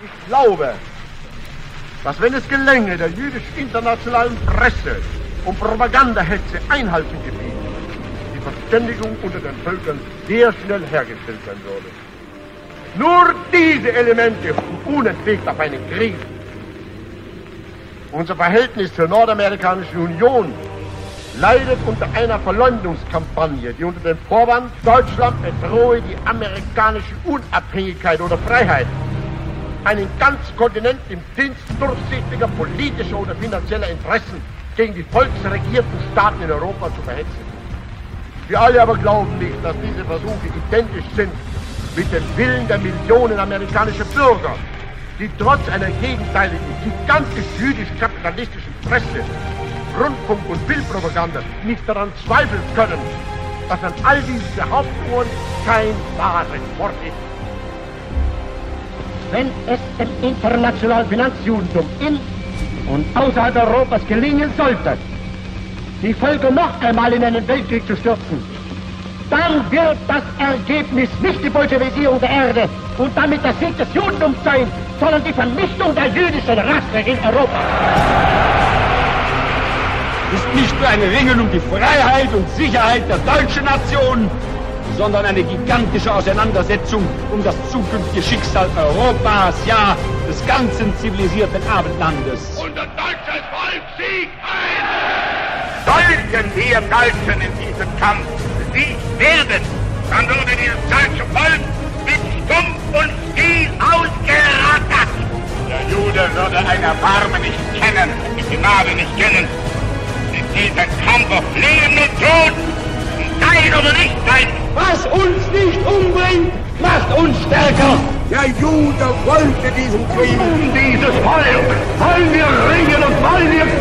Ich glaube, dass wenn es gelänge, der jüdisch-internationalen Presse und Propagandahetze Einhaltung gebieten, die Verständigung unter den Völkern sehr schnell hergestellt sein würde. Nur diese Elemente sind unentwegt auf einen Krieg. Unser Verhältnis zur Nordamerikanischen Union leidet unter einer Verleumdungskampagne, die unter dem Vorwand, Deutschland bedrohe die amerikanische Unabhängigkeit oder Freiheit, einen ganzen Kontinent im Dienst durchsichtiger politischer oder finanzieller Interessen gegen die volksregierten Staaten in Europa zu verhetzen. Wir alle aber glauben nicht, dass diese Versuche identisch sind mit dem Willen der Millionen amerikanischer Bürger, die trotz einer gegenteiligen, gigantisch jüdisch-kapitalistischen Presse, Rundfunk- und Bildpropaganda nicht daran zweifeln können, dass an all diesen Behauptungen kein wahres Wort ist. Wenn es dem internationalen Finanzjudentum in und außerhalb Europas gelingen sollte, die Völker noch einmal in einen Weltkrieg zu stürzen, dann wird das Ergebnis nicht die Bolschewisierung der Erde und damit der Sieg des Judentums sein, sondern die Vernichtung der jüdischen Rasse in Europa. Es ist nicht nur ein Ringen um die Freiheit und Sicherheit der deutschen Nation, sondern eine gigantische Auseinandersetzung um das zukünftige Schicksal Europas, ja, des ganzen zivilisierten Abendlandes. Unser deutsches Volk siegt ein! Sollten wir Deutschen in diesem Kampf besiegt werden, dann würde dieses deutsche Volk mit Stumpf und Stiel ausgerattert. Der Jude würde ein Erbarmen nicht kennen, die Gnade nicht kennen. In diesem Kampf auf Leben und Tod, sein oder nicht sein. Was uns nicht umbringt, macht uns stärker. Der Jude wollte diesen Krieg. Um dieses Volk wollen wir ringen und wollen wir